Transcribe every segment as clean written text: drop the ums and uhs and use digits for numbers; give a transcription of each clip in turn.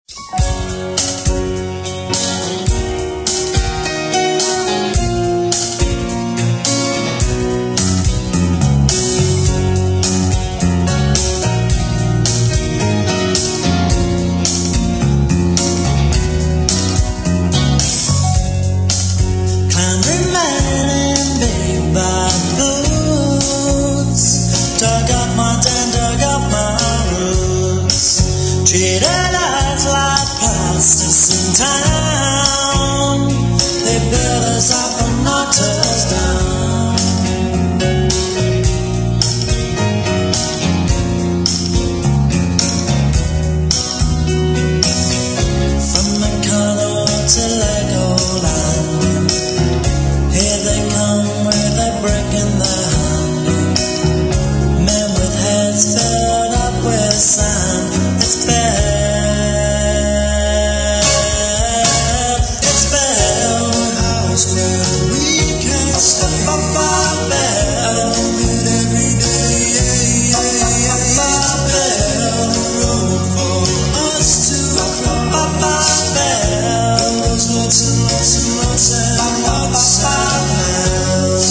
Treated us like pastors in town. They built us up and knocked us down. From the corner to Legoland, here they come with a brick in their hand. Men with heads filled up with sand. It's Bell, house where we can stay. Bell, every day. It's Bell, road for us to cross. Bell, there's lots and lots and lots and lots of bells.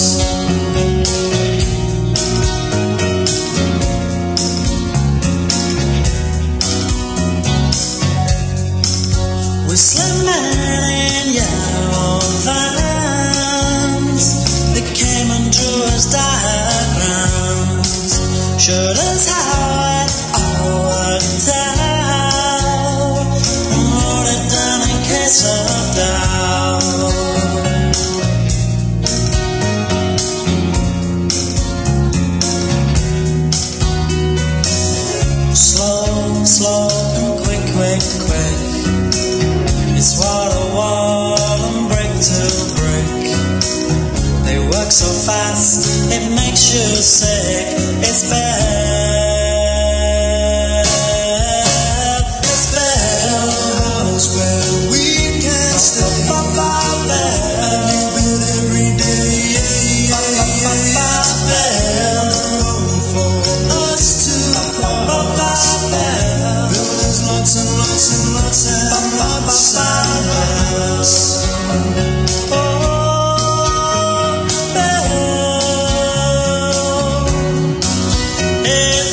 Whistling men in yellow vans, they came and drew us diagrams, showed us how it all worked out, and wrote it down in case of doubt. Slow, slow, and quick, quick, quick. It's wall to wall and brick to brick. They work so fast, it makes you sick. It's Bell, house where we can stay. Bell, every day. It's Bell, road for us to cross. Bell, there's lots and lots and lots and lots of bells. Oh, Bell, it's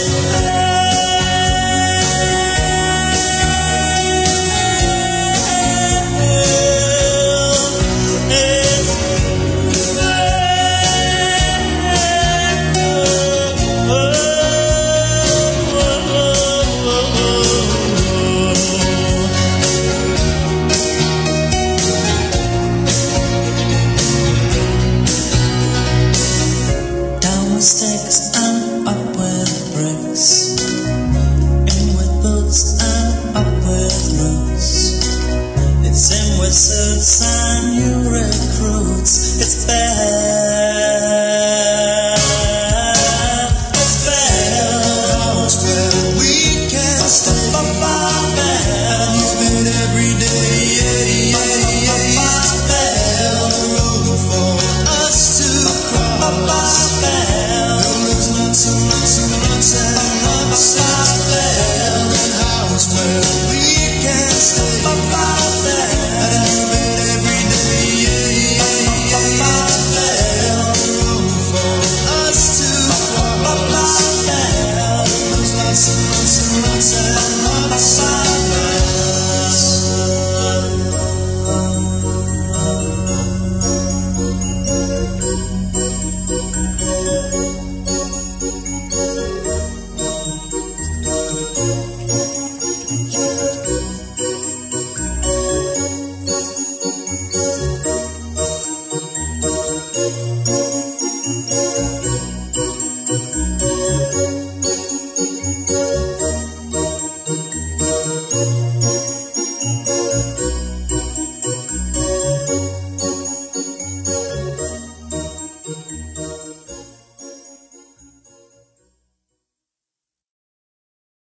down with sticks and up with bricks, in with boots and up with roots. It's in with suits and new recruits. It's Bell, house where we can stay. Bell, moving every day. It's Bell, road for us to cross. Bell, there's lots and lots and lots and lots of Bell, house where we can stay. Bell, moving every day. It's Bell, road for us to cross. Bell, there's lots and lots and lots and lots of bells.